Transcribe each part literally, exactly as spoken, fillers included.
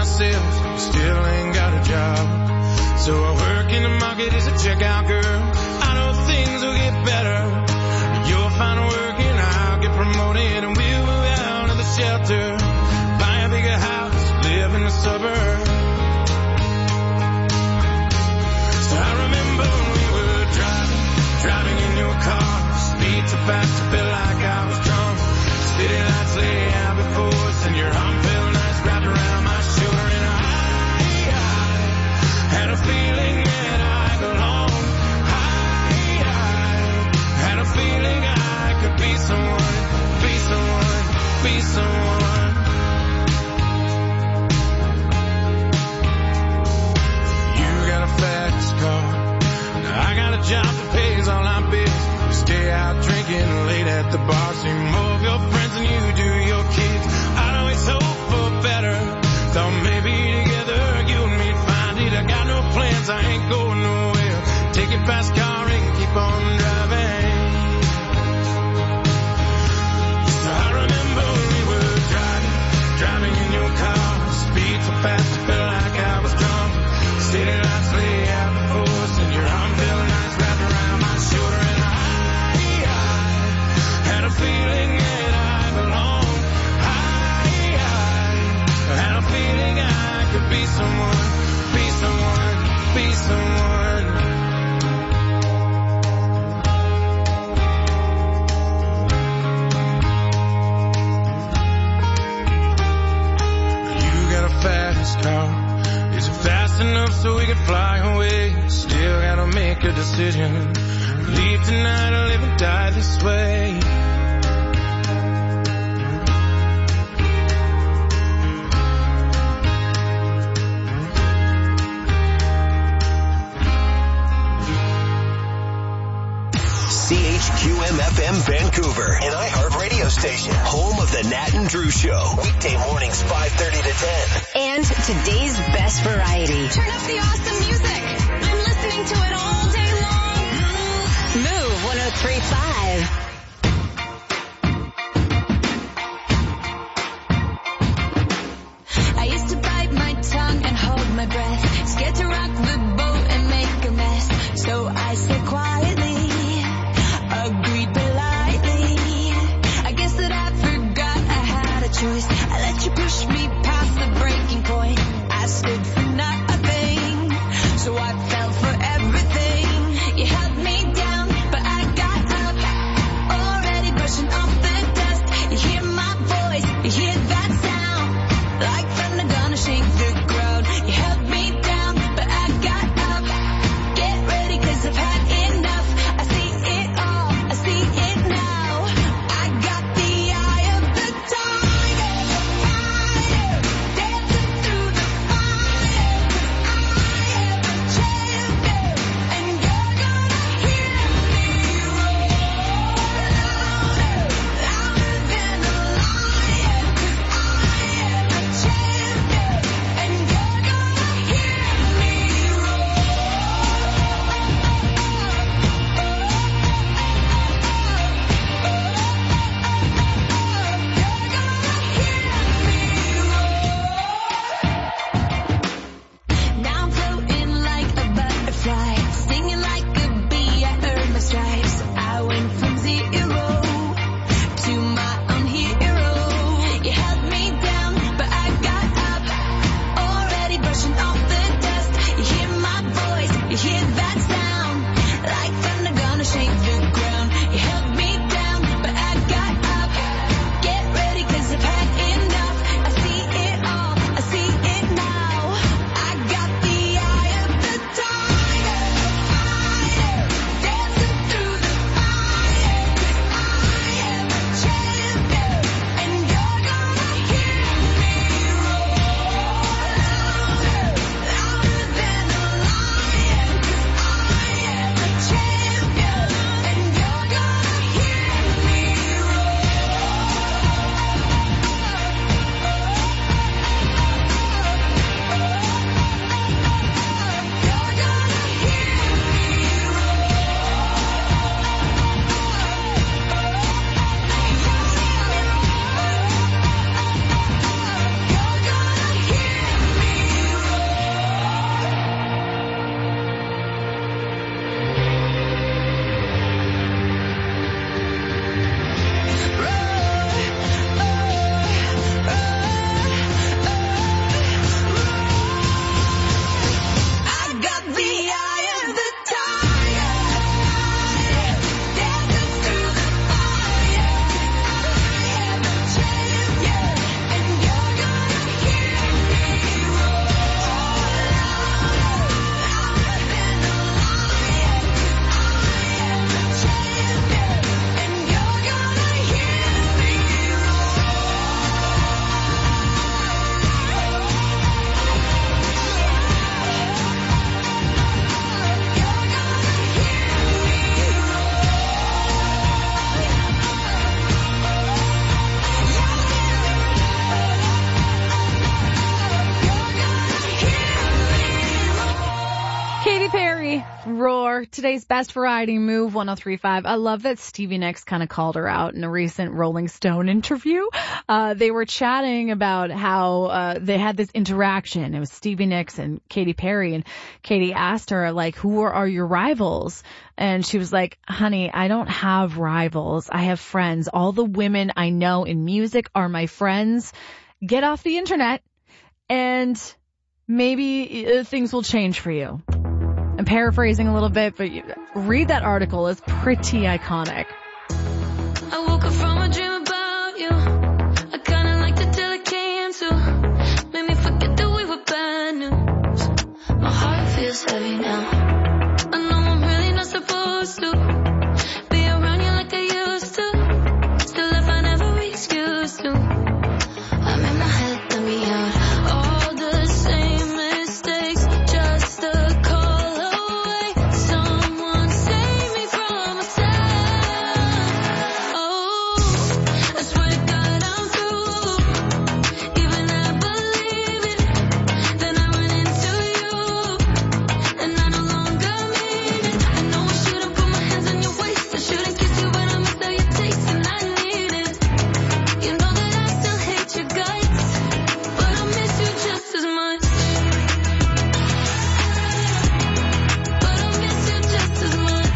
myself, still ain't got a job. So I work in the market as a checkout girl. I know things will get better. You'll find work and I'll get promoted, and we'll move out of the shelter, buy a bigger house, live in the suburbs. So I remember when we were driving, driving in your car, speed so fast I felt like I was drunk. City lights lay out before us, and your arm felt nice wrapped around my shoulder, and I, I had a feeling that I belonged. I, I had a feeling I could be someone, be someone, be someone. You got a fast car, now I got a job that pays all our bills. Stay out drinking late at the bar, see more of your friends than you do your kids. I'd always hope for better, thought maybe together you and me'd find it. I got no plans, I ain't going nowhere. Take your fast car and keep on driving. So I remember when we were driving, driving in your car, speed so fast I felt like I was drunk. City lights lay out before us, and your arm felt nice wrapped around my shoulder, and I had a feeling that I belong. I, I had a feeling I could be someone, be someone, be someone. You got a fast car. Is it fast enough so we can fly away? Still gotta make a decision. Leave tonight or live and die this way. C H Q M F M Vancouver, an iHeart radio station, home of the Nat and Drew Show, weekday mornings five thirty to ten. And today's best variety. Turn up the awesome music. I'm listening to it all day long. Move one oh three point five. I used to bite my tongue and hold my breath, scared to rock the boat and make a mess. So I said quietly, agreed politely. I guess that I forgot I had a choice. I let you push me past the breaking point. I stood for nothing, so I fell for everything. You held me down, but I got up. today's best variety move, one oh three point five. I love that Stevie Nicks kind of called her out in a recent Rolling Stone interview. Uh, they were chatting about how uh, they had this interaction. It was Stevie Nicks and Katy Perry, and Katy asked her, like, who are, are your rivals? And she was like, honey, I don't have rivals. I have friends. All the women I know in music are my friends. Get off the internet, and maybe uh, things will change for you. I'm paraphrasing a little bit, but you, read that article. It's pretty iconic. I woke up from a dream about you. I kinda liked it till it came to. Made me forget that we were bad news. My heart feels heavy now. I know I'm really not supposed to be around you like I used to. Still I find every excuse to. I'm in my head, let me out. All the same mistakes, just a call away. Someone save me from myself. Oh, I swear to God I'm through. Even I believe it. Then I run into you, and I no longer mean it. I know I shouldn't put my hands on your waist. I shouldn't kiss you, but I miss how you taste, and I need it. You know that I still hate your guts, but I miss you just as much. But I miss you just as much.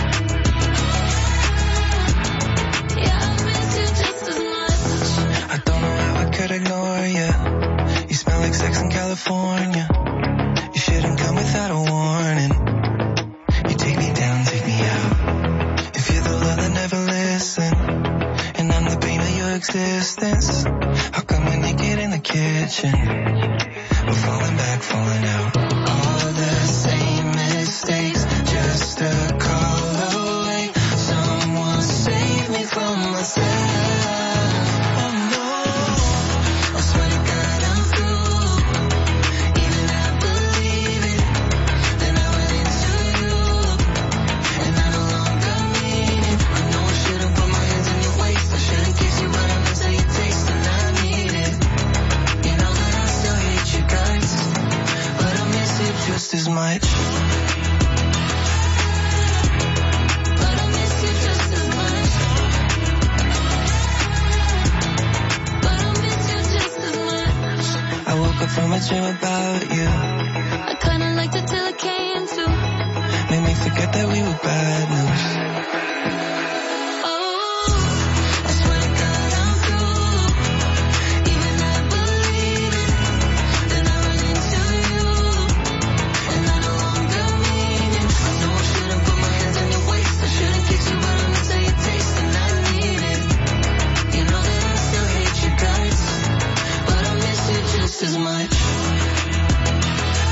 Yeah, I miss you just as much. I don't know how I could ignore you. You smell like sex in California. You shouldn't come without a warning. You take me down, take me out. If you're the love that never listen, and I'm the pain of your existence, how come we're naked in the kitchen? We're falling back, falling out. All the same mistakes, just a call away. Someone save me from myself. Oh no, I swear to God I'm through. Even I believe it. Then I went into you, and I no longer mean it. I know I shouldn't put my hands on your waist. I shouldn't kiss you, but I miss how you taste, and I need it. You know that I still hate you guys, but I miss you just as much. But I miss you just as much. But I miss you just as much. I woke up from a dream about you. I kinda liked it till it came to. Made me forget that we were bad news. Oh, I swear to God I'm through. Even I believe it. Then I run into you, and I no longer mean it. I know I shouldn't put my hands on your waist. I shouldn't kiss you, but I miss how you taste, and I need it. You know that I still hate you guys, but I miss you just as much.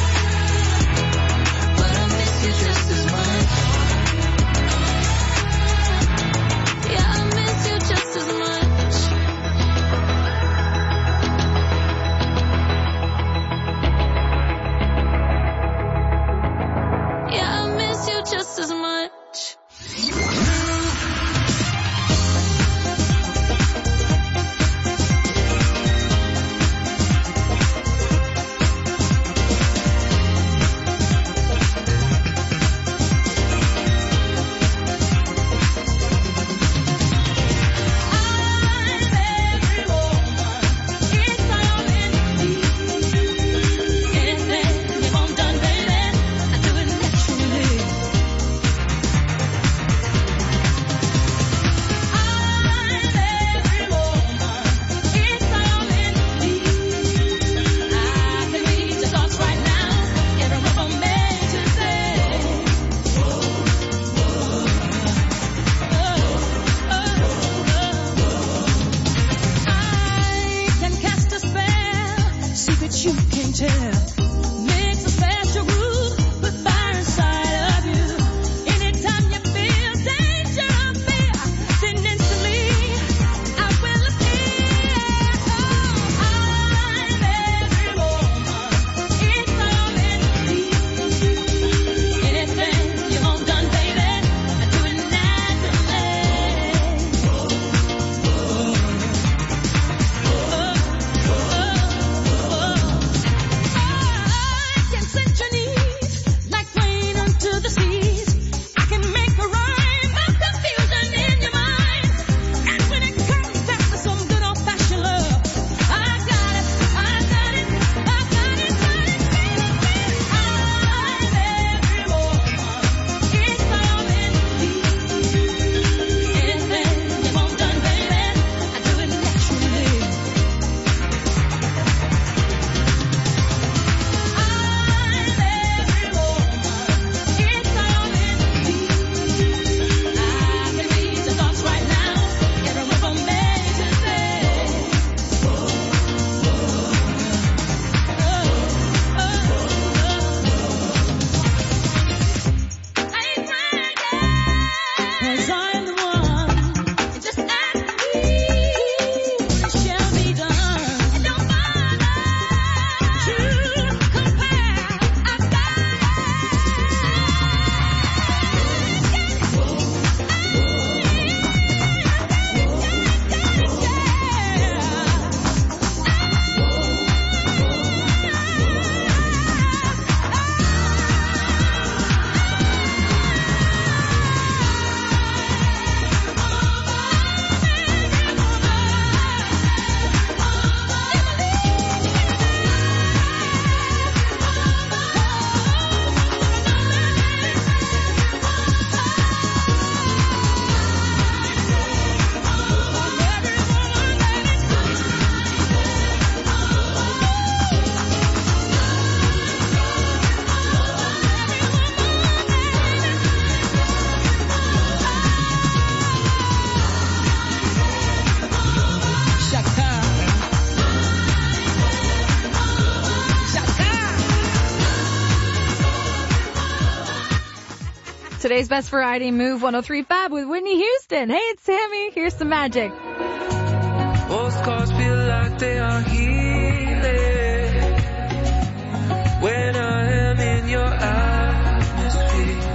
Today's Best Variety, Move one oh three point five with Whitney Houston. Hey, it's Sammy. Here's some magic. Postcards feel like they are healing when I am in your atmosphere.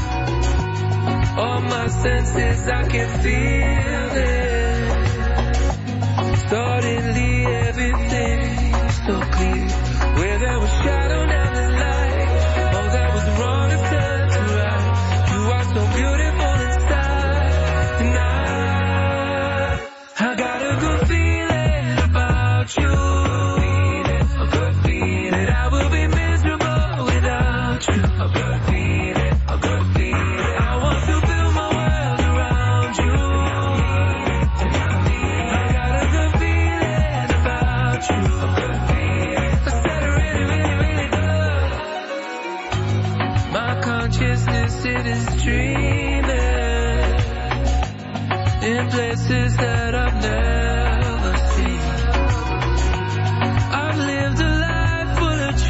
All my senses, I can feel it. Suddenly everything's so clear. Where there was shadow, now there's light. Oh, that was wrong to turn to right. You are so beautiful inside. And I, I got a good feeling about you. A good feeling. That I will be miserable without you. A good feeling. A good feeling. I want to build my world around you. I got a good feeling about you. A good feeling. I said it really, really, really good. My consciousness, it is dreaming in places that I've never seen. I've lived a life full of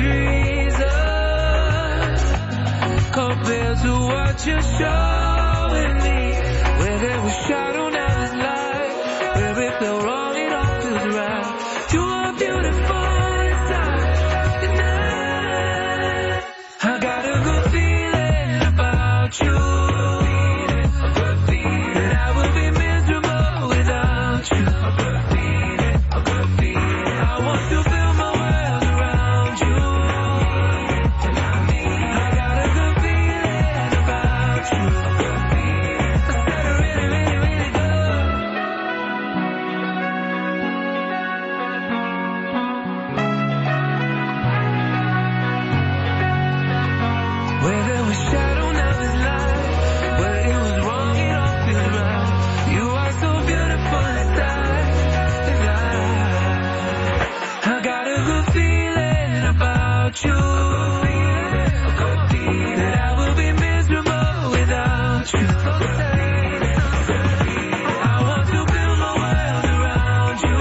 treason compared to what you're showing me. Where there was shadow, now there's light. Where it felt wrong, it all feels right. You are beautiful inside. And I, I got a good feeling about you. A good feeling. That I will be miserable without you. A good feeling. A good feeling. I want to build my world around you. And I mean, I got a good feeling about you. A good feeling. I said it really, really, really good. Where there was shadow, now there's light. Where it was wrong, it all feels right. You are so beautiful inside. And I, I got a good feeling about you. A good feeling. That I will be miserable without you. A good feeling. I want to build my world around you.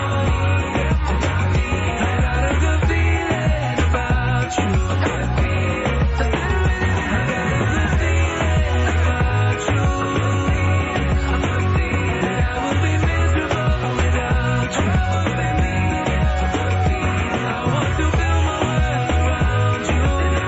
I got a good feeling about you. A good feeling. I got a good feeling about you. A good feeling. That I will be miserable without you. A good feeling. I want to build my world around you.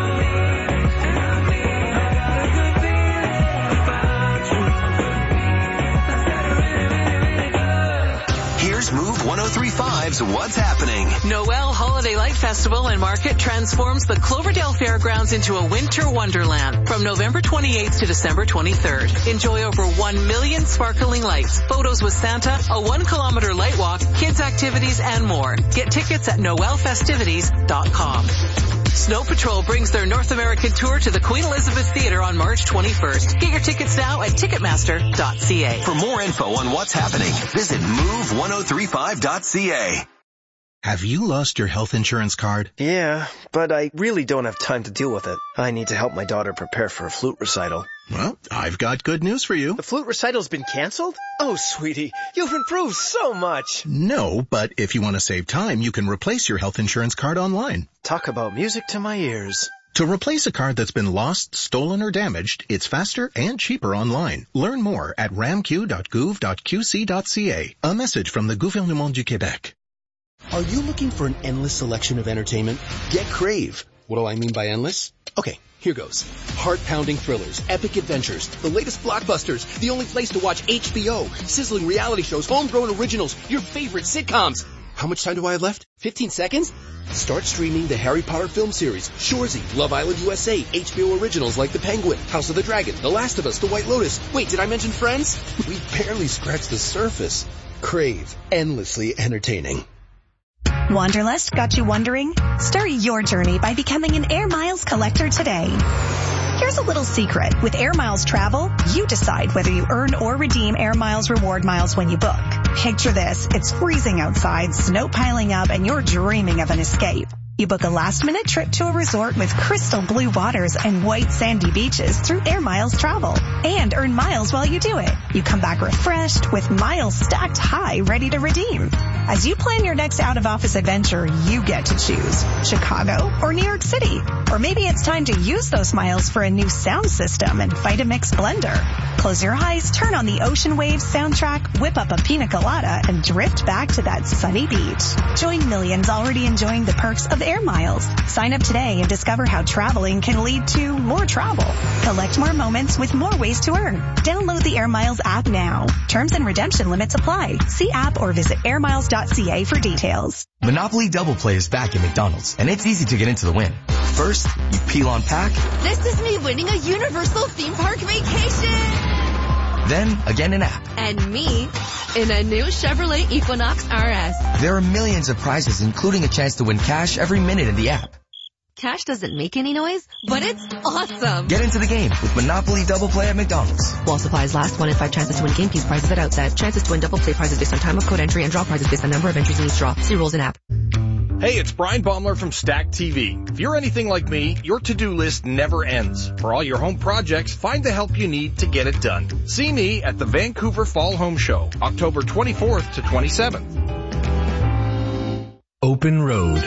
And I mean, I got a good feeling about you. A good feeling. I said it really, really, really good. Here's Move one oh three point five's What's Happening. Noel Holiday Light Festival and Market transforms the Cloverdale Fairgrounds into a winter wonderland from November twenty-eighth to December twenty-third. Enjoy over one million sparkling lights, photos with Santa, a one kilometer light walk, kids activities, and more. Get tickets at noel festivities dot com. Snow Patrol brings their North American tour to the Queen Elizabeth Theatre on March twenty-first. Get your tickets now at ticketmaster dot c a. For more info on what's happening, visit move ten thirty-five dot c a. Have you lost your health insurance card? Yeah, but I really don't have time to deal with it. I need to help my daughter prepare for a flute recital. Well, I've got good news for you. The flute recital's been canceled? Oh, sweetie, you've improved so much. No, but if you want to save time, you can replace your health insurance card online. Talk about music to my ears. To replace a card that's been lost, stolen, or damaged, it's faster and cheaper online. Learn more at ramq dot gouv dot q c dot c a. A message from the Gouvernement du Québec. Are you looking for an endless selection of entertainment? Get Crave. What do I mean by endless? Okay, here goes. Heart-pounding thrillers, epic adventures, the latest blockbusters, the only place to watch H B O, sizzling reality shows, homegrown originals, your favorite sitcoms. How much time do I have left? fifteen seconds? Start streaming the Harry Potter film series, Shoresy, Love Island U S A, H B O originals like The Penguin, House of the Dragon, The Last of Us, The White Lotus. Wait, did I mention Friends? We barely scratched the surface. Crave. Endlessly entertaining. Wanderlust got you wondering? Start your journey by becoming an Air Miles collector today. Here's a little secret. With Air Miles Travel, you decide whether you earn or redeem Air Miles reward miles when you book. Picture this. It's freezing outside, snow piling up, and you're dreaming of an escape. You book a last-minute trip to a resort with crystal blue waters and white sandy beaches through Air Miles Travel and earn miles while you do it. You come back refreshed with miles stacked high ready to redeem. As you plan your next out-of-office adventure, you get to choose Chicago or New York City. Or maybe it's time to use those miles for a new sound system and Vitamix blender. Close your eyes, turn on the Ocean Waves soundtrack, whip up a pina colada, and drift back to that sunny beach. Join millions already enjoying the perks of Air Miles. Sign up today and discover how traveling can lead to more travel. Collect more moments with more ways to earn. Download the Air Miles app now. Terms and redemption limits apply. See app or visit air miles dot c a for details. Monopoly Double Play is back at McDonald's, and it's easy to get into the win. First, you peel on pack. This is me winning a Universal theme park vacation. Then, again in app. And me in a new Chevrolet Equinox R S. There are millions of prizes, including a chance to win cash every minute in the app. Cash doesn't make any noise, but it's awesome. Get into the game with Monopoly Double Play at McDonald's. While supplies last, one in five chances to win game piece prizes at outset. Chances to win double play prizes based on time of code entry and draw prizes based on number of entries in each draw. See rules in app. Hey, it's Brian Baumler from Stack T V. If you're anything like me, your to-do list never ends. For all your home projects, find the help you need to get it done. See me at the Vancouver Fall Home Show, October twenty-fourth to twenty-seventh. Open Road.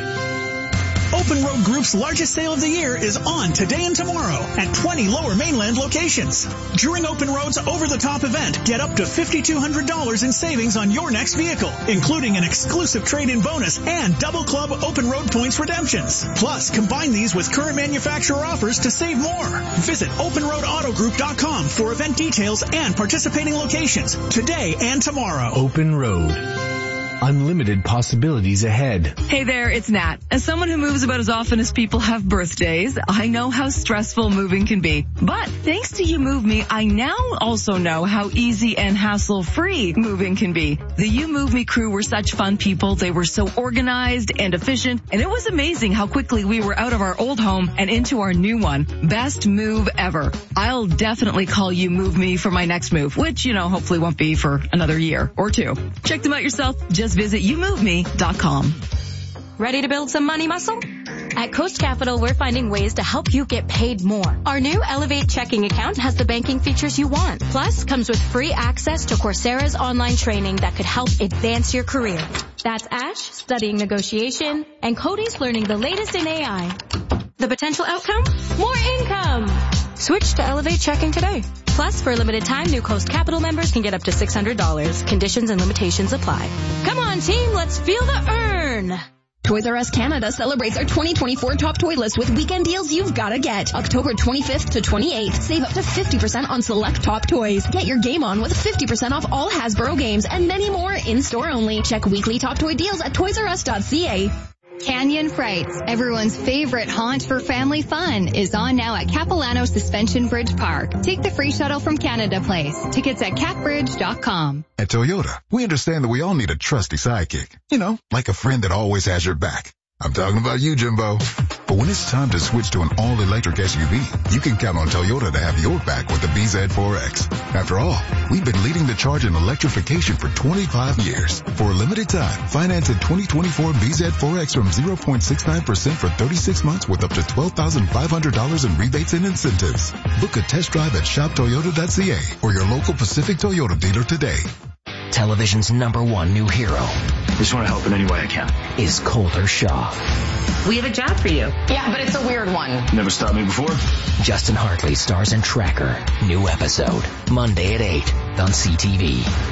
Open Road Group's largest sale of the year is on today and tomorrow at twenty Lower Mainland locations. During Open Road's over-the-top event, get up to five thousand two hundred dollars in savings on your next vehicle, including an exclusive trade-in bonus and double club Open Road points redemptions. Plus, combine these with current manufacturer offers to save more. Visit open road auto group dot com for event details and participating locations today and tomorrow. Open Road. Unlimited possibilities ahead. Hey there, it's Nat. As someone who moves about as often as people have birthdays, I know how stressful moving can be. But thanks to You Move Me, I now also know how easy and hassle-free moving can be. The You Move Me crew were such fun people. They were so organized and efficient, and it was amazing how quickly we were out of our old home and into our new one. Best move ever. I'll definitely call You Move Me for my next move, which, you know, hopefully won't be for another year or two. Check them out yourself. Just visit you move me dot com. Ready to build some money muscle? At Coast Capital, we're finding ways to help you get paid more. Our new Elevate checking account has the banking features you want. Plus, comes with free access to Coursera's online training that could help advance your career. That's Ash studying negotiation and Cody's learning the latest in A I. The potential outcome? More income! Switch to Elevate checking today. Plus, for a limited time, new Coast Capital members can get up to six hundred dollars. Conditions and limitations apply. Come on, team, let's feel the earn! Toys R Us Canada celebrates our twenty twenty-four top toy list with weekend deals you've gotta get. October twenty-fifth to twenty-eighth, save up to fifty percent on select top toys. Get your game on with fifty percent off all Hasbro games and many more in-store only. Check weekly top toy deals at toys r us dot c a. Canyon Frights, everyone's favorite haunt for family fun, is on now at Capilano Suspension Bridge Park. Take the free shuttle from Canada Place. Tickets at cat bridge dot com. At Toyota, we understand that we all need a trusty sidekick. You know, like a friend that always has your back. I'm talking about you, Jimbo. But when it's time to switch to an all-electric S U V, you can count on Toyota to have your back with the B Z four X. After all, we've been leading the charge in electrification for twenty-five years. For a limited time, finance a twenty twenty-four B Z four X from zero point six nine percent for thirty-six months with up to twelve thousand five hundred dollars in rebates and incentives. Book a test drive at shop toyota dot c a or your local Pacific Toyota dealer today. Television's number one new hero. Just want to help in any way I can. Is Colter Shaw. We have a job for you. Yeah, but it's a weird one. Never stopped me before. Justin Hartley stars in Tracker. New episode. Monday at eight on C T V.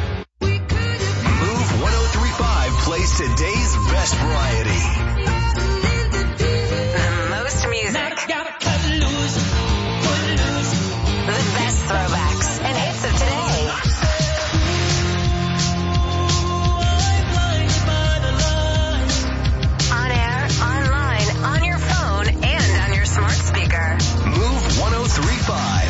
Move one oh three point five plays today's best variety. The most music. The best throwbacks and hits of today. On air, online, on your phone, and on your smart speaker. Move one oh three point five.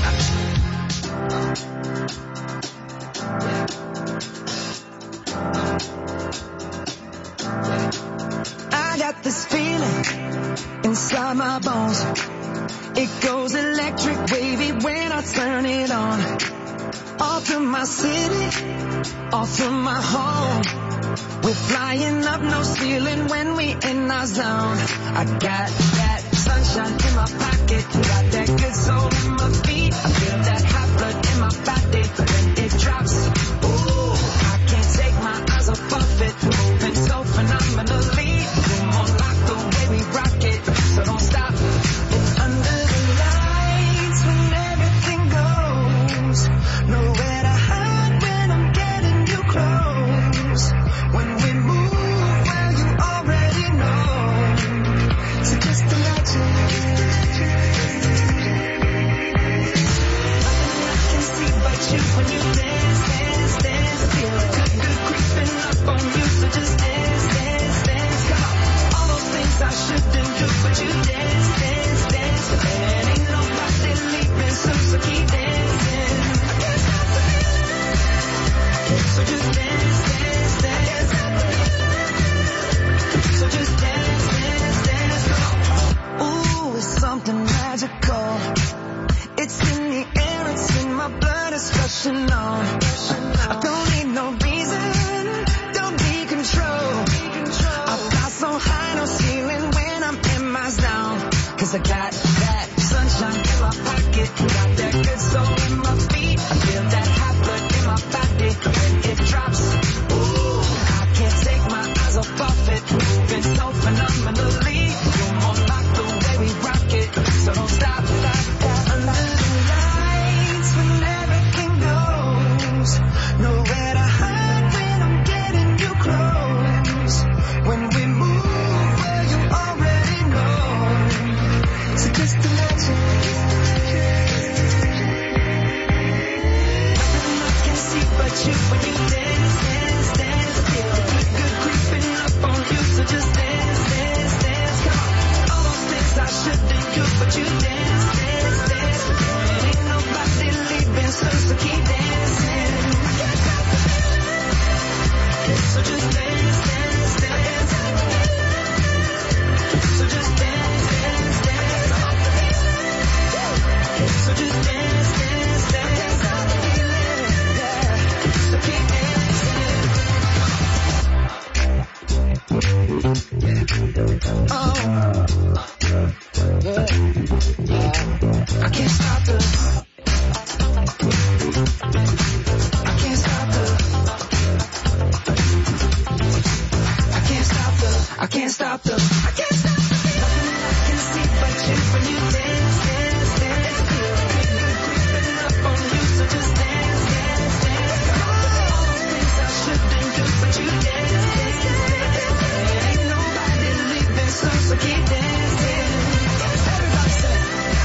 I got this feeling inside my bones. It goes electric wavy when I turn it on. All all through my city, all through my home. We're flying up, no ceiling when we in our zone. I got that sunshine in my pocket, got that good soul in my feet. I feel that hot blood in my body when it drops. Ooh, I can't take my eyes off it, moving so phenomenally. Come on, like the way we rock it, so don't stop. It's under the lights when everything goes. Nowhere to hide when I'm getting you close. When we move, well, you already know. So just imagine. Nothing I can see but you when you dance, dance, dance. Feel it good, good creeping up on you. So just dance, dance, dance. Come on. All those things I shouldn't do, but you dance, dance, dance. And ain't nobody leaving soon, so keep dancing. I can't stop the feeling. So just dance, dance, dance. So just dance, dance, dance. Ooh, it's something magical. It's in the air, it's in my blood, it's rushing on. I don't need no reason, don't need control. I fly so high, no ceiling when I'm in my zone. Cause I got that sunshine in my pocket, got that good soul in my feet. I feel that hot blood in my body when it drops. Ooh, I can't take my eyes off of it, moving so phenomenally. You're more like the way we rock it, so don't stop, stop, stop. Under the lights when everything goes, nowhere to hide when I'm getting you close. When we move, well, you already know. So just imagine. Nothing I can see but you when you dance, dance, dance. Feel the good, good creeping up on you. So just dance, dance, dance. Come on. All those things I shouldn't do, but you dance, dance, dance. Ain't nobody leaving, so, so keep dancing. I can't stop the feeling. So just dance, dance, dance. So just dance, dance, dance. So just dance, dance, dance. So keep dancing. Oh, yeah, yeah. I can't stop the. I can't stop the. I can't stop the. I can't stop the. I can't stop the. Nothing I can see but you when you dance, dance, dance. Feel the good, good creeping up on you, so just dance, dance, dance. All those things I shouldn't do, but you dance, dance, dance. Ain't nobody leaving, so so keep dancing. Everybody say.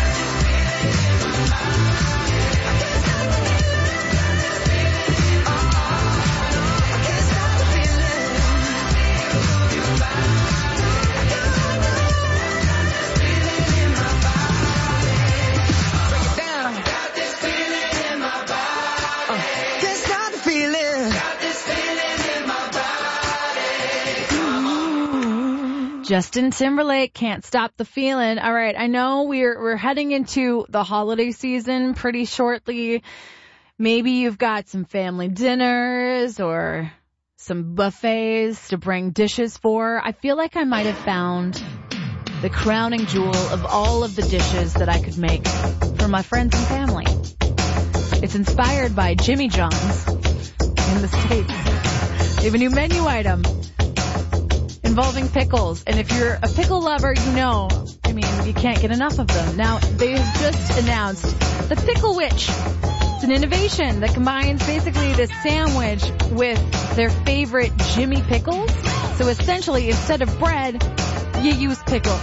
Justin Timberlake, Can't Stop the Feeling. All right, I know we're we're heading into the holiday season pretty shortly. Maybe you've got some family dinners or some buffets to bring dishes for. I feel like I might have found the crowning jewel of all of the dishes that I could make for my friends and family. It's inspired by Jimmy John's in the States. They have a new menu item involving pickles. And if you're a pickle lover, you know, I mean, you can't get enough of them. Now, they have just announced the Pickle Witch. It's an innovation that combines basically this sandwich with their favorite Jimmy pickles. So essentially, instead of bread, you use pickle.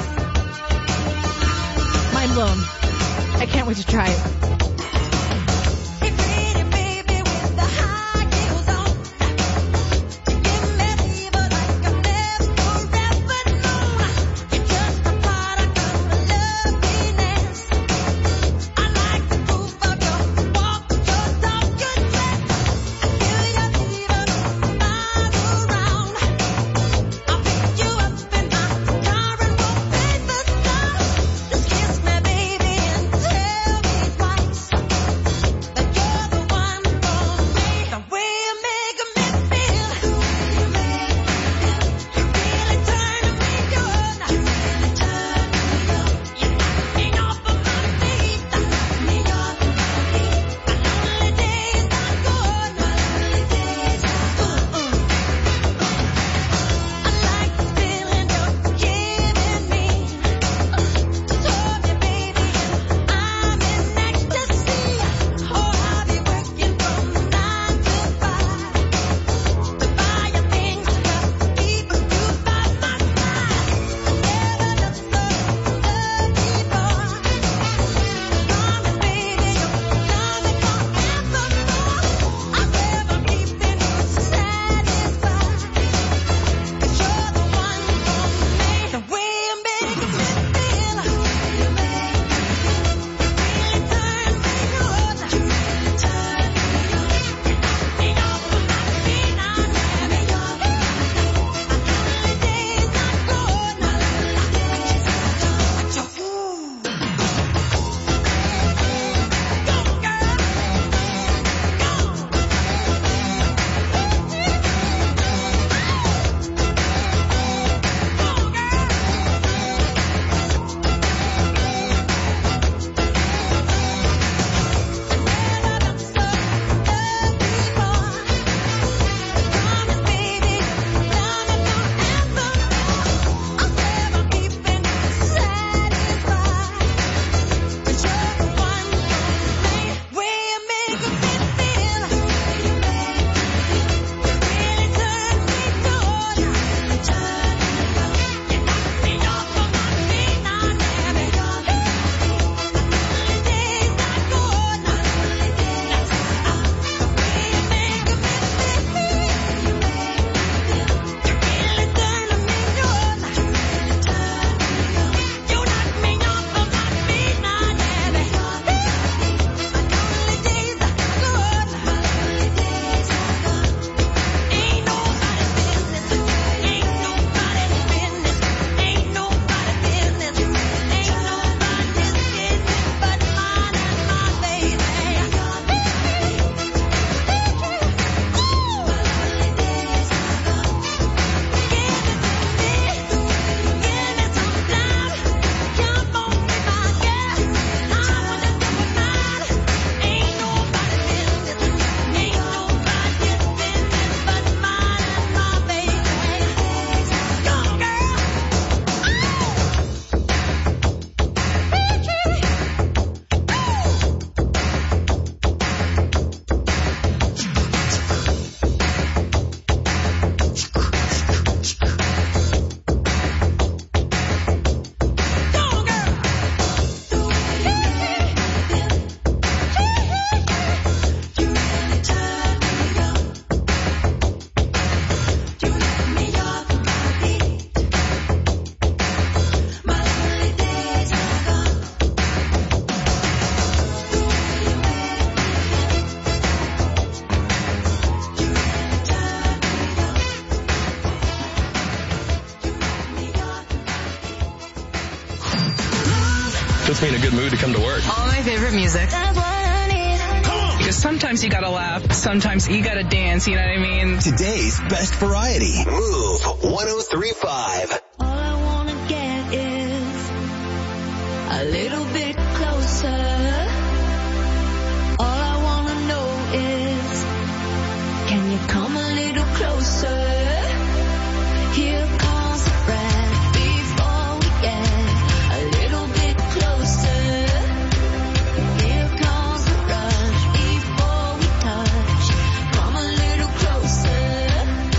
Mind blown. I can't wait to try it. Kiss me, baby, and tell me twice. puts me in a good mood to come to work. All my favorite music. That's what I need. Come on. Because sometimes you gotta laugh, sometimes you gotta dance, you know what I mean? Today's best variety. Move one oh three point five. All I wanna get is a little bit closer. All I wanna know is, can you come a little closer? Here comes the breath before we get a little bit closer. Here comes the rush before we touch. Come a little closer.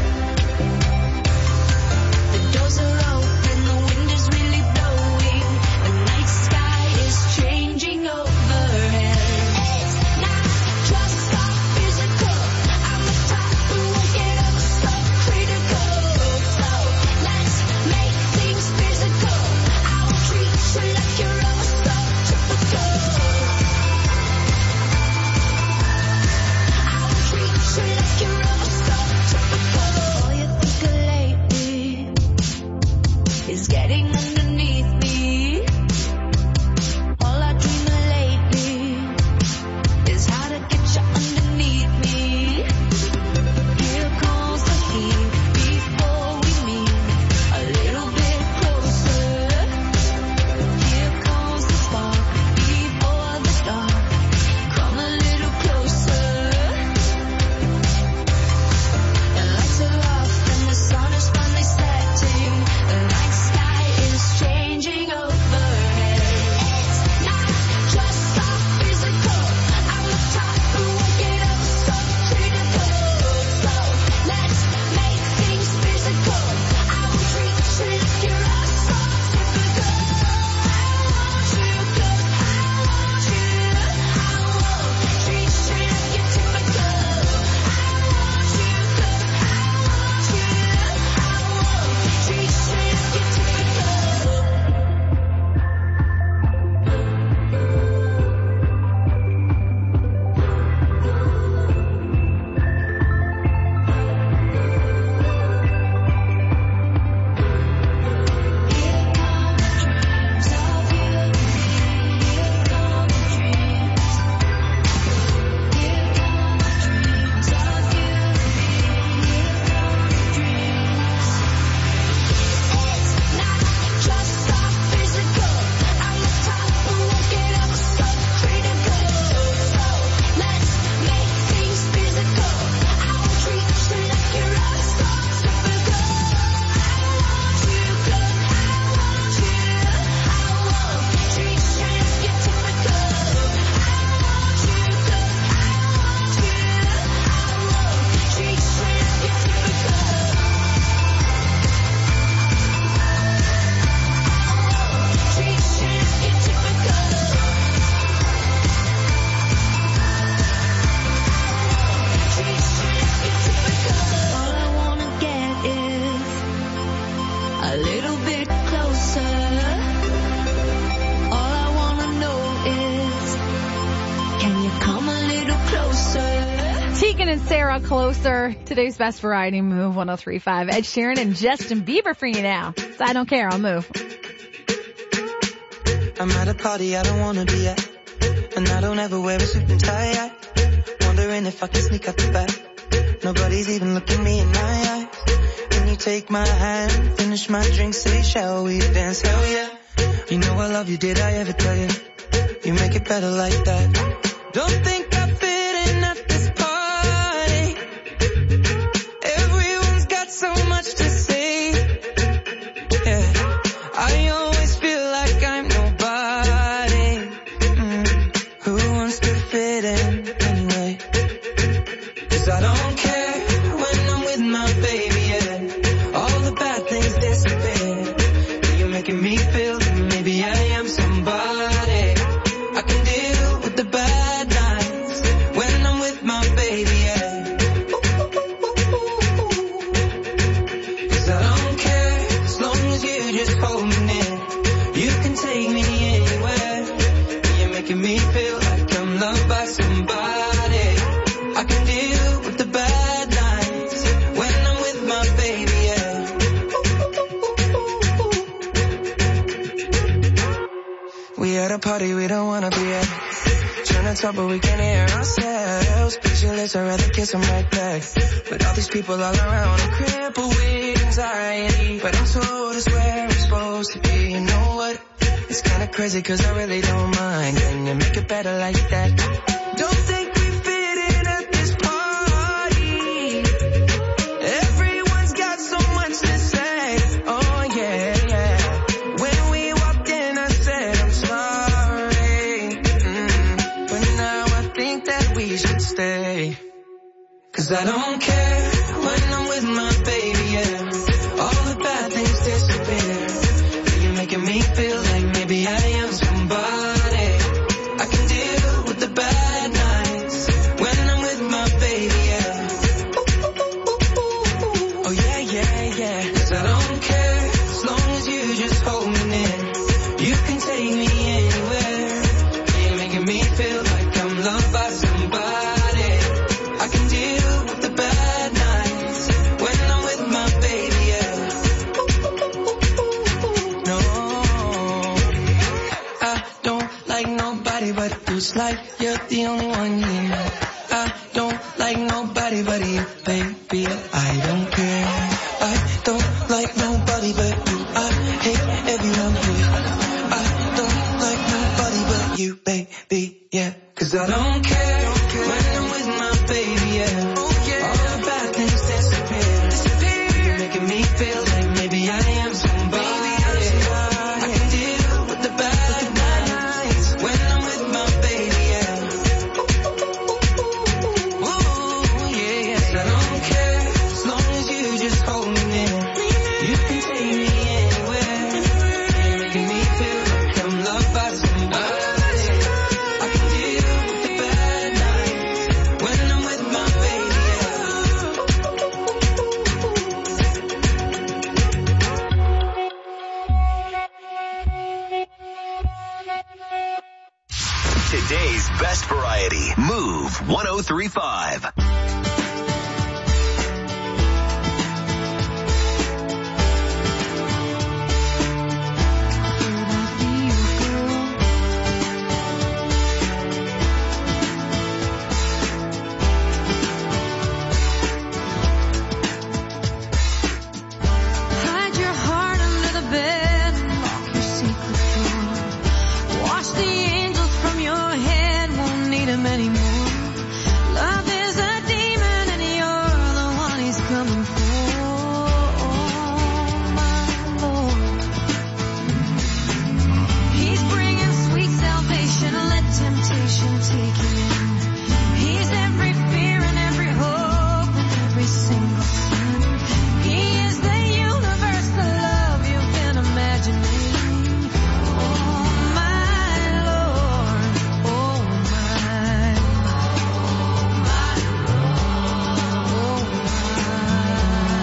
The doors are open, the wind is really blowing. The night sky is changing overhead. It's not just our physical. I'm the type who won't get up so critical. So let's make things physical. I will treat you like you're ever so typical. I will treat you like you're ever so typical. All you think of lately is getting underneath me. All I dream of lately is how to get you underneath me. Here comes the heat before we meet. A little bit closer. Here comes the spark before the dark. Come a little closer. The lights are off and the sun is finally setting. The night sky is changing overhead. It's not just our physical. I'm the type who won't get up so critical. So let's make things physical. I will treat you like you're all so typical. I want you, 'cause I want you. I won't treat you like you're typical. I want you, 'cause I want you. I won't treat you like you're typical. Just our physical. I'm the type who won't get up so critical. So let's make things physical. I will treat you like you're all so typical. I want you, 'cause I want you. I won't treat you like you're typical. I want you, 'cause I want you. I won't treat you like you're typical. Treat you like you're typical. Treat you like you're typical. All I wanna get is a little bit closer. All I wanna know is, can you come a little closer? Tegan and Sarah, Closer. Today's best variety, Move one oh three point five. Ed Sheeran and Justin Bieber for you now. So I don't care, I'll move. I'm at a party I don't wanna be at, and I don't ever wear a suit and tie yet. Wondering if I can sneak up the back. Nobody's even looking me in my eyes. Can you take my hand, finish my drink, say shall we dance? Hell yeah. You know I love you, did I ever tell you? You make it better like that. Don't think I fit in at this party. Everyone's got so much to say. Yeah, I always feel like I'm nobody. Mm. Who wants to fit in anyway? 'Cause I don't care when I'm with my baby, yeah. All the bad things disappear. You're making me feel that maybe I am somebody. I can deal with the bad nights. a party we don't wanna be at. Trying to talk but we can't hear ourselves. Pictureless, I'd rather kiss them right back. But all these people all around, I'm crippled with anxiety. But I'm told it's where I'm supposed to be. You know what? It's kinda crazy cause I really don't mind. Can you make it better like that? Don't think we fit in at this party. Everyone's got so much to say. Oh yeah, yeah. When we walked in I said I'm sorry. Mm. But now I think that we should stay. Cause I don't care when I'm with my baby, yeah. All the bad things disappear. You're making me feel like maybe I am somebody. I can deal with the bad nights when I'm with my baby, yeah. Oh yeah, yeah, yeah. Cause I don't care as long as you just hold me near. You can take me anywhere. You're making me feel like I'm loved by somebody. I can deal with the bad nights when I'm with my baby, yeah. No, I don't like nobody but you. It's like you're the only one here. I don't like nobody but you, baby. I don't care. I don't like nobody but you. I hate everyone here. I don't like nobody but you, baby, yeah. Cause I don't care when I'm with my baby, yeah. All the bad things disappear. You're making me feel like maybe I am somebody. I can deal with the bad nights when I'm with my baby, yeah. Ooh, yeah, yeah. I don't care as long as you just hold me near. You can take me anywhere. You're making me feel like I'm loved by somebody. I can deal with the bad nights when I'm with my baby, yeah. Today's best variety. Move one oh three point five. Hide your heart under the bed and lock your secret door. Wash the angels from your head, won't need them anymore. Love is a demon and you're the one he's coming for. My Lord, he's bringing sweet salvation, let temptation take him in. He's every fear and every hope and every single sin. He is the universe, the love you've been imagining. Oh my Lord, oh my, oh my, oh my.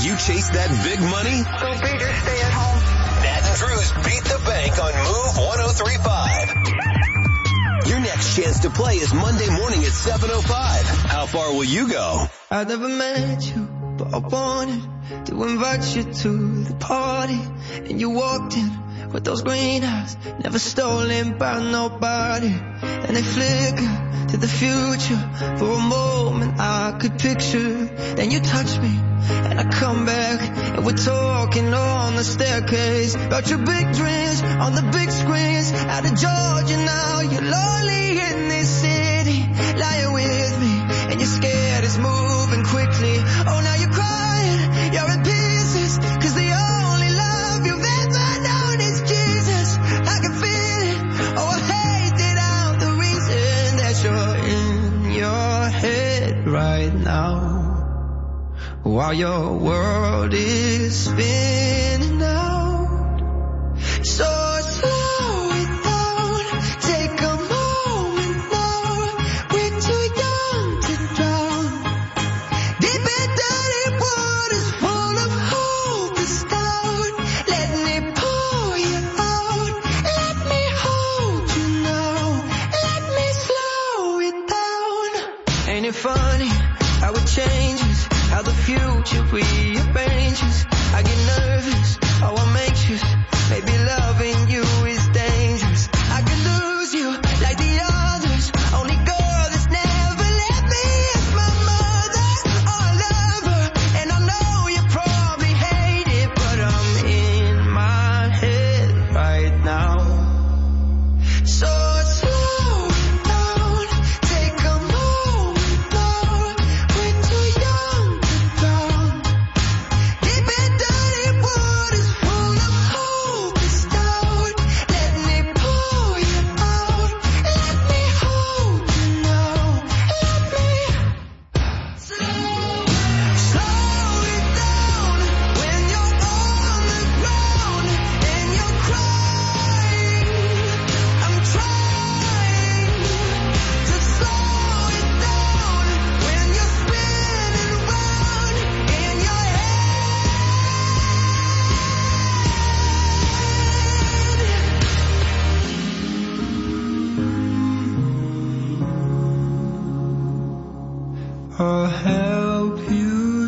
you chase that big money? Go Peter, stay at home. Nat and Drew's Beat the Bank on Move one oh three point five. Your next chance to play is Monday morning at seven oh five. How far will you go? I've never met you, but I wanted to invite you to the party. And you walked in with those green eyes, never stolen by nobody. And they flicker to the future. For a moment I could picture. Then you touch me and I come back, and we're talking on the staircase about your big dreams on the big screens. Out of Georgia now, you're lonely in this city, lying with me, and you're scared it's moving quickly. Oh, now you're crying, you're in pieces, cause the only love you've ever known is Jesus. I can feel it, oh I hate it out, the reason that you're in your head right now, while your world is spinning out. So slow it down, take a moment now. We're too young to drown. Deep in dirty waters full of hope is down. Let me pull you out. Let me hold you now. Let me slow it down. Ain't it funny how it changes, how the future rearranges? I get nervous, oh I'm anxious. Maybe loving you is dangerous. I could lose you like the others. Only girl that's never left me is my mother. Oh, I love her, and I know you probably hate it, but I'm in my head right now. So slow it down, take a moment now. We're too young to drown. Deep in dirty waters full of hope is down. Let me pull you out. Let me hold you now. Let me slow, slow it down when you're on the ground and you're crying. I'm trying to slow it down when you're spinning round in your head. I'll help you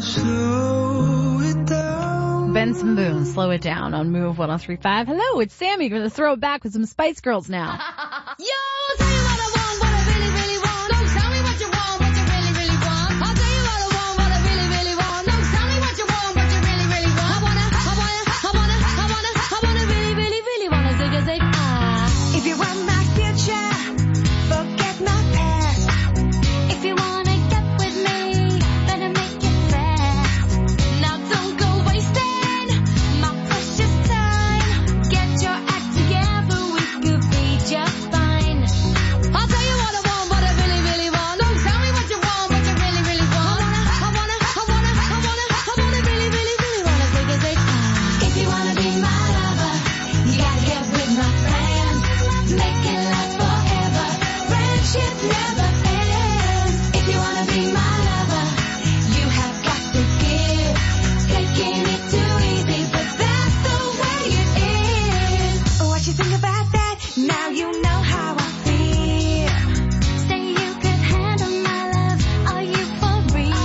slow it down. Benson Boone, Slow It Down on Move one oh three point five. Hello, it's Sammy. We're going to throw it back with some Spice Girls now. Yo, I'll tell you what I want, what I really, really want. Don't tell me what you want, what you really, really want. I'll tell you what I want, what I really, really want. Don't tell me what you want, what you really, really want. I wanna, I wanna, I wanna, I wanna, I wanna really, really, really wanna zig a zig. Ah. If you want my future, forget my past. If you wanna get with me, better make it fast. Now don't go wasting my precious time. Get your act together, we could be just fine. I'll tell you what I want, what I really, really want. Don't tell me what you want, what you really, really want. I wanna, I wanna, I wanna, I wanna, I wanna really, really, really wanna zig a zig. Ah. If you wanna be my lover, you gotta get with my friends. Make it last forever. Friendship never ends. If you wanna be my lover, you have got to give. Taking it too easy, but that's the way it is. What you think about that? Now you know how I feel. Say you could handle my love. Are you for real?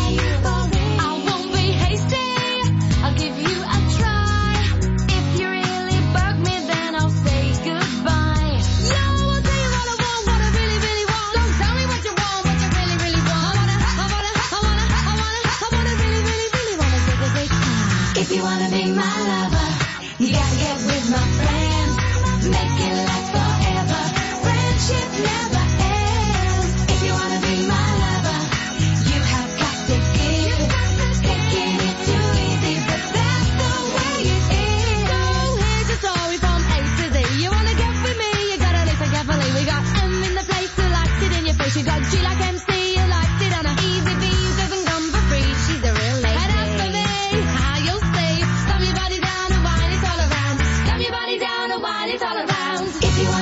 I won't be hasty. I'll give you a try. If you really bug me, then I'll say goodbye. Yo, I'll tell you what I want, what I really, really want. Don't tell me what you want, what you really, really want. I wanna, I wanna, I wanna, I wanna, I wanna really, really, really wanna zig a zig. Ah. If you wanna be my lover, you gotta get with my friends. Make it last forever. Friendship never ends. If you wanna be my lover, you have got to give. Taking it too easy, but that's the way it is. So here's your story from A to Z. You wanna get with me, you gotta listen carefully. We got M in the place who likes it in your face. You got G like M C, who likes it on a easy V, who doesn't come for free. She's a real lady. And as for me, how you'll stay. Slam your body down and while it's all around. Slam your body down and while it's all around. If you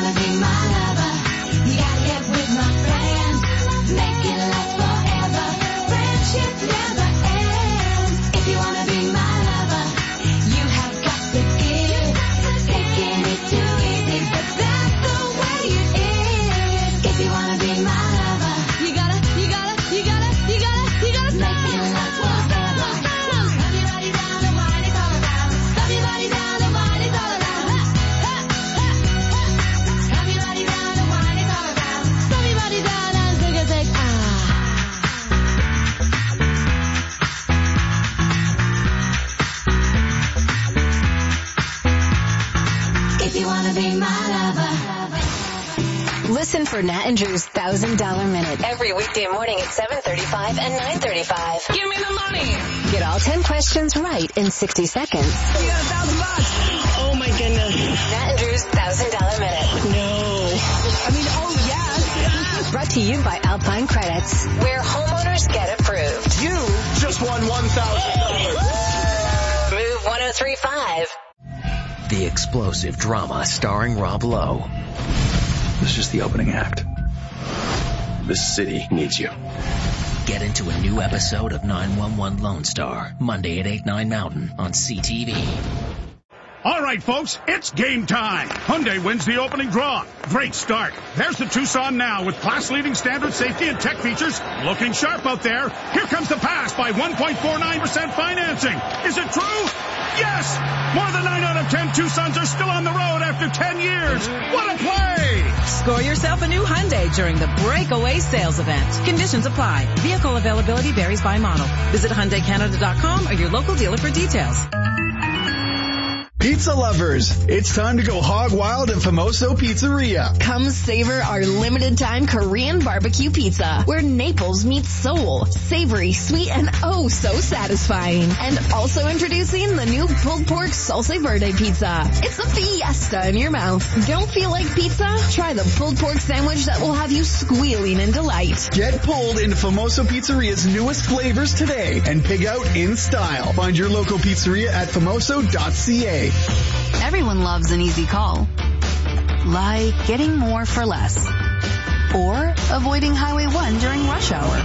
for Nat and Drew's one thousand dollars Minute. Every weekday morning at seven thirty-five and nine thirty-five. Give me the money. Get all ten questions right in sixty seconds. You got a thousand bucks. Oh my goodness. Nat and Drew's one thousand dollars Minute. No. I mean, oh yes. Brought to you by Alpine Credits, where homeowners get approved. You just won one thousand dollars. Move ten thirty-five. The explosive drama starring Rob Lowe. This is just the opening act. This city needs you. Get into a new episode of nine one one Lone Star, Monday at eight, nine Mountain on C T V. All right, folks, it's game time. Hyundai wins the opening draw. Great start. There's the Tucson now with class-leading standard safety and tech features. Looking sharp out there. Here comes the pass by one point four nine percent financing. Is it true? Yes! More than nine out of ten Tucsons are still on the road after ten years. What a play! Score yourself a new Hyundai during the breakaway sales event. Conditions apply. Vehicle availability varies by model. Visit Hyundai Canada dot com or your local dealer for details. Pizza lovers, it's time to go hog wild at Famoso Pizzeria. Come savor our limited time Korean barbecue pizza, where Naples meets Seoul. Savory, sweet, and oh so satisfying. And also introducing the new pulled pork salsa verde pizza. It's a fiesta in your mouth. Don't feel like pizza? Try the pulled pork sandwich that will have you squealing in delight. Get pulled into Famoso Pizzeria's newest flavors today and pig out in style. Find your local pizzeria at famoso dot c a. Everyone loves an easy call. Like getting more for less. Or avoiding Highway one during rush hour.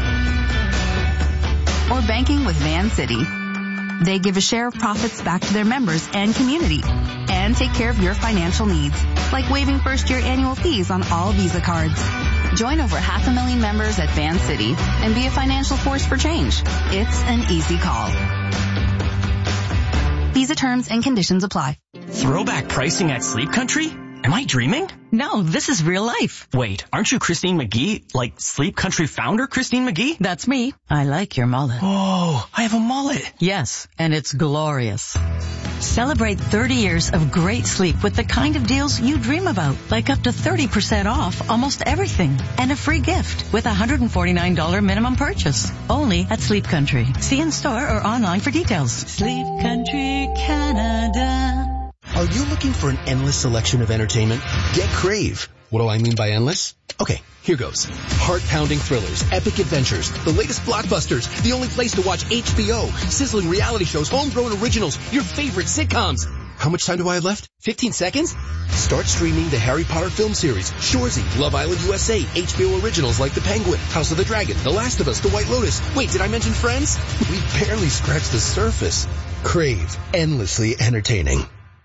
Or banking with Van City. They give a share of profits back to their members and community. And take care of your financial needs. Like waiving first year annual fees on all Visa cards. Join over half a million members at Van City and be a financial force for change. It's an easy call. Visa terms and conditions apply. Throwback pricing at Sleep Country? Am I dreaming? No, this is real life. Wait, aren't you Christine McGee? Like Sleep Country founder Christine McGee? That's me. I like your mullet. Oh, I have a mullet. Yes, and it's glorious. Celebrate thirty years of great sleep with the kind of deals you dream about, like up to thirty percent off almost everything and a free gift with a one hundred forty-nine dollars minimum purchase. Only at Sleep Country. See in store or online for details. Sleep Country Canada. Are you looking for an endless selection of entertainment? Get Crave. What do I mean by endless? Okay, here goes. Heart-pounding thrillers, epic adventures, the latest blockbusters, the only place to watch H B O, sizzling reality shows, homegrown originals, your favorite sitcoms. How much time do I have left? fifteen seconds? Start streaming the Harry Potter film series, Shoresy, Love Island U S A, H B O originals like The Penguin, House of the Dragon, The Last of Us, The White Lotus. Wait, did I mention Friends? We barely scratched the surface. Crave. Endlessly entertaining.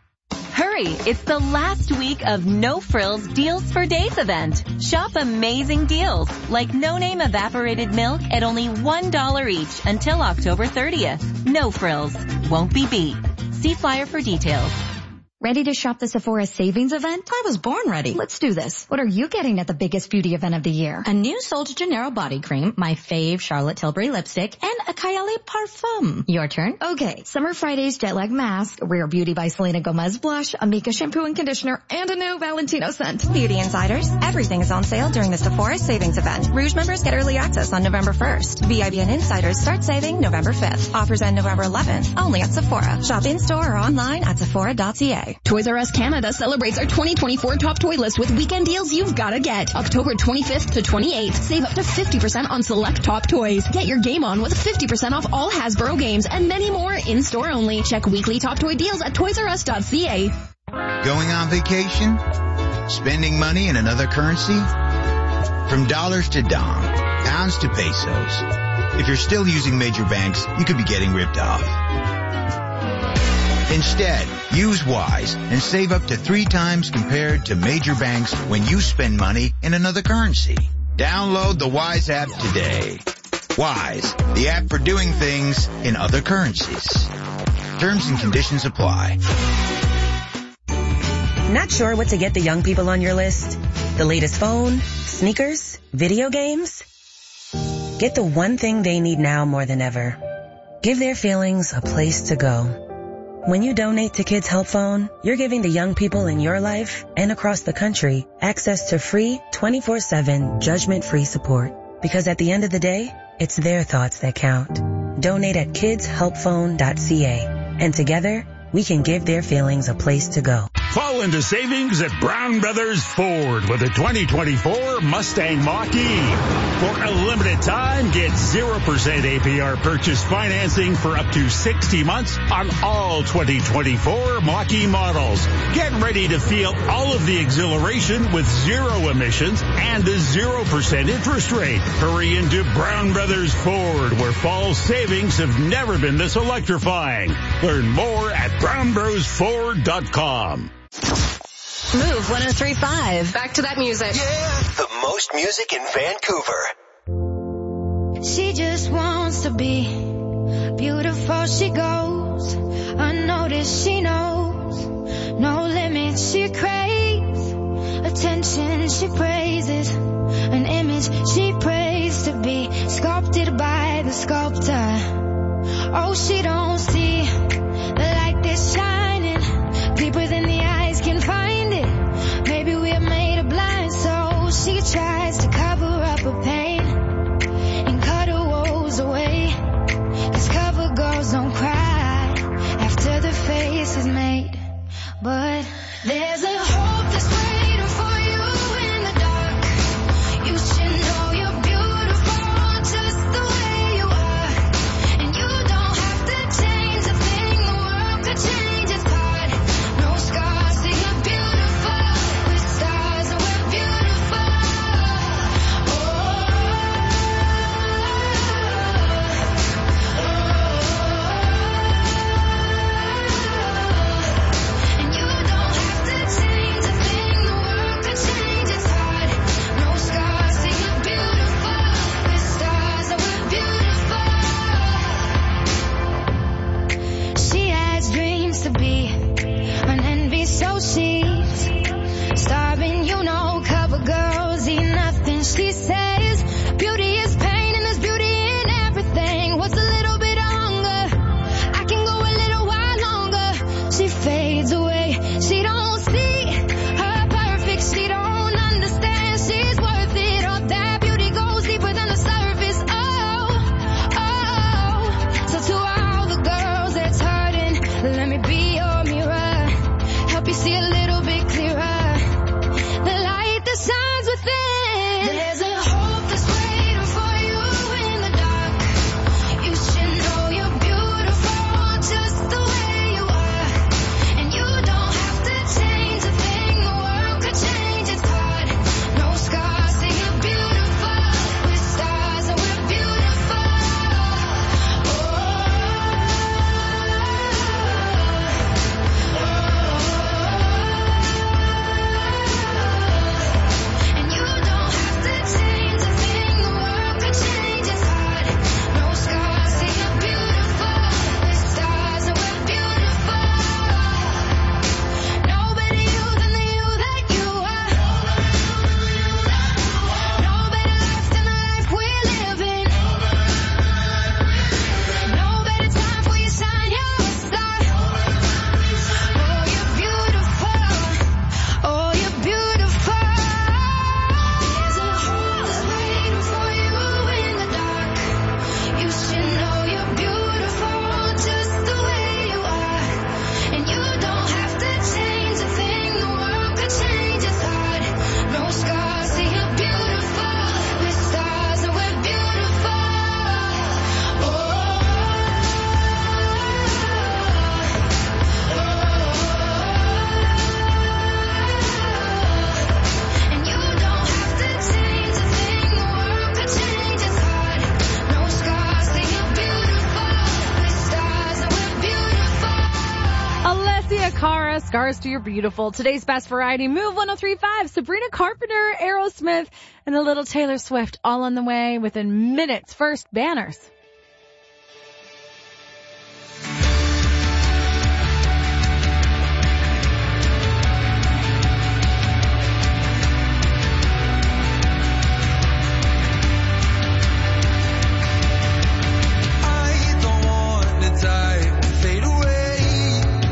Hurry! It's the last week of No Frills Deals for Days event. Shop amazing deals like no-name evaporated milk at only one dollar each until October thirtieth. No Frills. Won't be beat. See flyer for details. Ready to shop the Sephora savings event? I was born ready. Let's do this. What are you getting at the biggest beauty event of the year? A new Sol de Janeiro body cream, my fave Charlotte Tilbury lipstick, and a Kylie parfum. Your turn. Okay. Summer Fridays jet lag mask, Rare Beauty by Selena Gomez blush, a Mika shampoo and conditioner, and a new Valentino scent. Beauty Insiders, everything is on sale during the Sephora savings event. Rouge members get early access on November first. V I B and Insiders start saving November fifth. Offers end November eleventh, only at Sephora. Shop in-store or online at sephora dot c a. Toys R Us Canada celebrates our twenty twenty-four top toy list with weekend deals you've gotta get. October twenty-fifth to twenty-eighth, save up to fifty percent on select top toys. Get your game on with fifty percent off all Hasbro games and many more in-store only. Check weekly top toy deals at toys r us dot c a. Going on vacation? Spending money in another currency? From dollars to dong, pounds to pesos. If you're still using major banks, you could be getting ripped off. Instead, use Wise and save up to three times compared to major banks when you spend money in another currency. Download the Wise app today. Wise, the app for doing things in other currencies. Terms and conditions apply. Not sure what to get the young people on your list? The latest phone, sneakers, video games? Get the one thing they need now more than ever. Give their feelings a place to go. When you donate to Kids Help Phone, you're giving the young people in your life and across the country access to free twenty-four seven judgment-free support. Because at the end of the day, it's their thoughts that count. Donate at kids help phone dot c a. And together, we can give their feelings a place to go. Fall into savings at Brown Brothers Ford with a twenty twenty-four Mustang Mach-E. For a limited time, get zero percent A P R purchase financing for up to sixty months on all twenty twenty-four Mach-E models. Get ready to feel all of the exhilaration with zero emissions and a zero percent interest rate. Hurry into Brown Brothers Ford, where fall savings have never been this electrifying. Learn more at brown bros ford dot com. Move one oh three point five. Back to that music. Yeah, the most music in Vancouver. She just wants to be beautiful. She goes unnoticed. She knows no limits. She craves attention. She praises an image. She prays to be sculpted by the sculptor. Oh, she don't see the light that's shining deeper than the eyes can find it. Maybe we're made of blind, so she tries to cover up her pain and cut her woes away. 'Cause cover girls don't cry after the face is made. But there's a hope that's waiting for you in the dark. You should know you're beautiful just the way you are. And you don't have to change a thing, the world could change its part. No scars, so you're beautiful. With stars and we're beautiful. Oh, and you don't have to change a thing, the world could change its heart. No scars, so you're beautiful. With stars and we're beautiful. She has dreams to be an envy, so she's starving. You know, cover girls eat nothing. She says beauty is pain and there's beauty in everything. What's a little bit of hunger? I can go a little while longer. She fades away. She don't see her perfect. She don't understand she's worth it. All that beauty goes deeper than the surface. Oh, oh. So to all the girls that's hurting, let me be your mirror. Help you see a little bit clearer. The light that shines within. There's a hope that's waiting for you in the dark. You should know you're beautiful just the way you are. And you don't have to change a thing, the world could change its heart. No scars, so you're beautiful. With stars and we're beautiful. Oh, and you don't have to change a thing, the world could change its heart. No scars, so you're beautiful. With stars and we're beautiful. No better you than the you that you are. No better life than the life we're living. No better time for you shine your star. Oh, you're beautiful. Oh, you're beautiful. There's a hope that's waiting for you in the dark. You should know you're beautiful just the way you are. And you don't have to change a thing, the world could change its heart. No scars, so you're beautiful. With stars and we're beautiful. Oh, and you don't have to change a thing, the world could change its heart. No scars, so you're beautiful. With stars and we're beautiful. Alessia Cara, Scars to Your Beautiful. Today's best variety, Move one oh three point five. Sabrina Carpenter, Aerosmith, and a little Taylor Swift all on the way within minutes. First, banners. I don't want to die or fade away.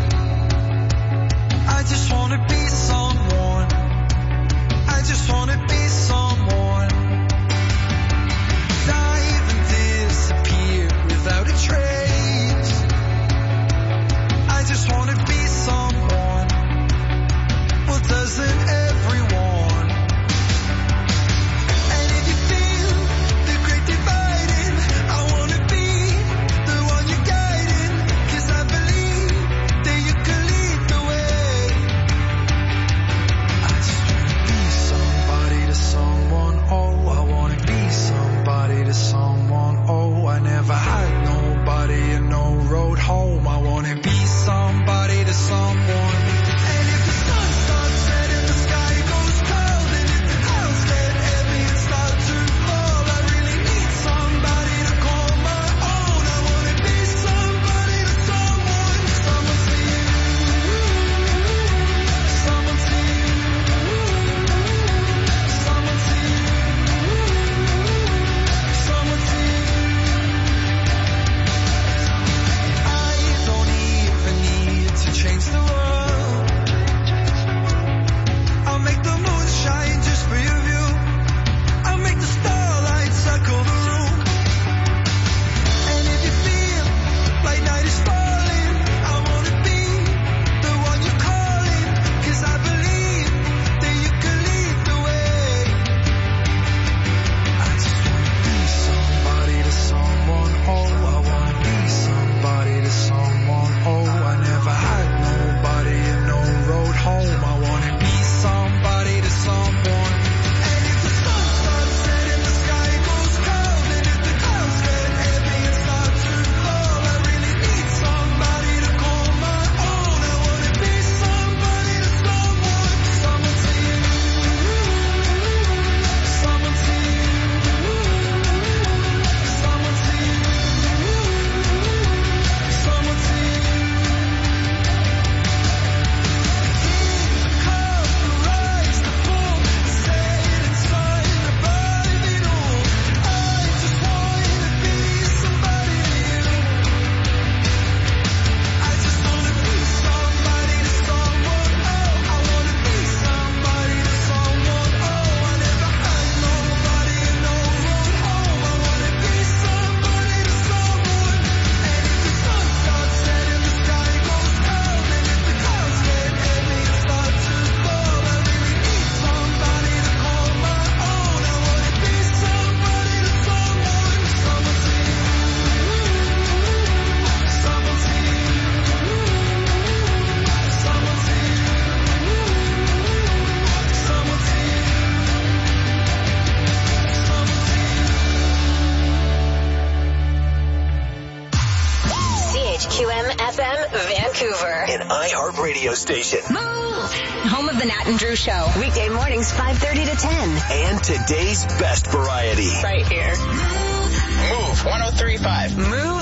H Q M F M Vancouver. An iHeart radio station. Move! Home of the Nat and Drew Show. Weekday mornings five thirty to ten. And today's best variety. Right here. Move one oh three point five. Move